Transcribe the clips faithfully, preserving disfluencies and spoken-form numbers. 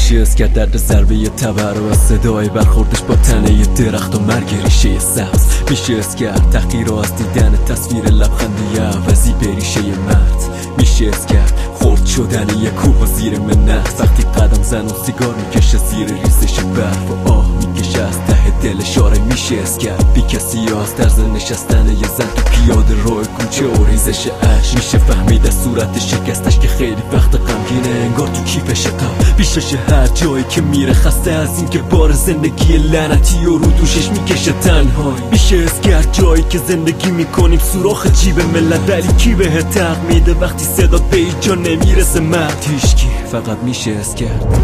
میشه از کرد درد ضربه یه تبر و صدای برخوردش با تنه یه درخت و مرگ ریشه سبز. میشه از کرد تحقیر از دیدن تصویر لبخندی عوضی به ریشه مرد. میشه از کرد خورد شدن یه کوه زیر منت وقتی قدم زن و سیگار میکشه زیر ریزش برف و آه میکشه از ته دل شاره. میشه از کرد بی کسی از طرز نشستن یه زن تو پیاده روی کوچه و ریزش عشق. میشه فهمید از صورت شکستش که خیلی وقت غمگینه انگار تو کیفش غم. بیشش هر جایی که میره خسته از این که بار زندگی لعنتی و رو دوشش میکشه تنهایی. میشه از کرد جایی که زندگی میکنیم سوراخ جیب ملت ولی کی به تق میده وقتی صدا به اینجا نمیرسه مرد هیچکی. فقط میشه از کرد.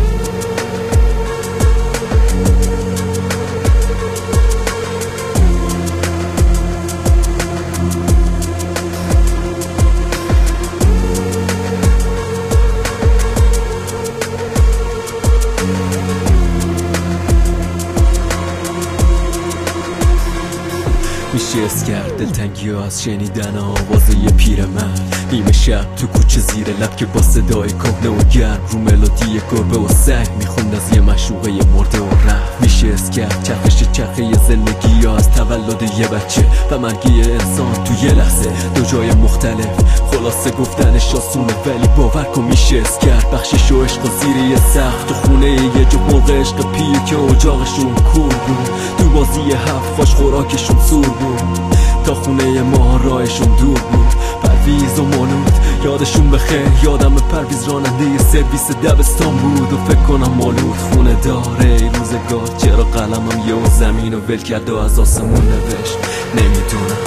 میشه از کرد دلتنگی ها از شنیدن آواز یه پیرمرد نیمه شب تو کوچه زیر لب که با صدای کهنه و گرم رو ملودی گربه و سگ میخوند از یه معشوقه مرده و رفت. میشه از کرد چرخش چرخه زندگی ها از تولد یه بچه و مرگی انسان تو یه لحظه دو جای مختلف. خلاصه گفتنش آسونه ولی باور کن میشه از کرد بخشش و عشق و زیر یه سخت تو خونه یه جو مرغ عشق پیر که اجاقشون کور بود تو بازی هفت فاش خوراکشون سور بود تا خونه ما راهشون دور بود. پرویز و مانود یادشون بخیر یادم پرویز راننده سرویس دبستان بود و فکر کنم مالود خونه داره ای روزگار چرا قلمم یه زمین و ول کرد و از آسمون نوشت نمیدونم.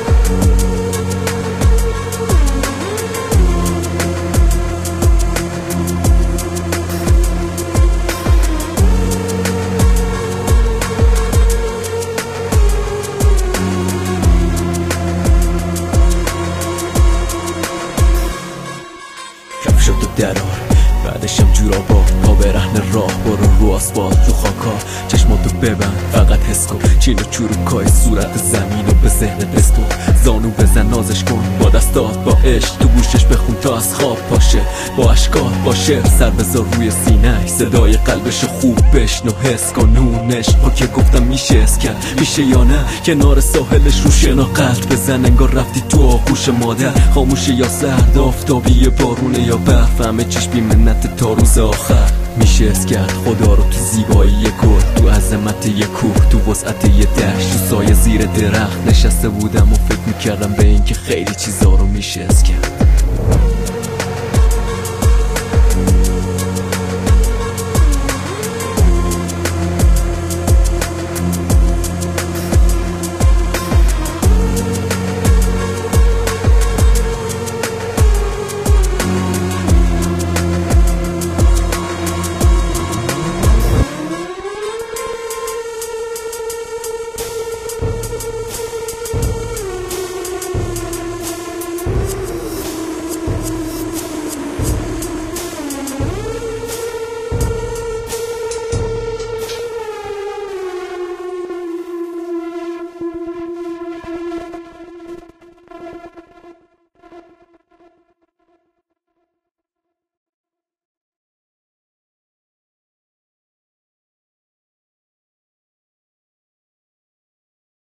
شد و درار بعدشم جورابا پا به رهن راه برو رو آسفالت رو خاکا چشماتو ببند فقط حس کن چین و چروکای صورت زمین و به ذهن بستون زانو بزن نازش کن با دستات با عشق تو گوشش بخون تا از خواب پاشه با اشکال با شعر سر بذار روی سینه صدای قلبش خوب بشنو حس کن نونش پا که گفتم میشه از کرد میشه یا نه کنار ساحلش رو شنا قلب بزن انگار رفتی تو آغوش مادر خاموشه یا سرد آفتابی بارونه یا برف همه چیش بی منت تا روز آخر. میشه از کرد خدا رو تو زیبایی یه گل تو عظمت یه کوه تو وسعت یه دشت تو سایه زیر درخت نشسته بودم و فکر میکردم به این که خیلی چیزا رو میشه از کرد.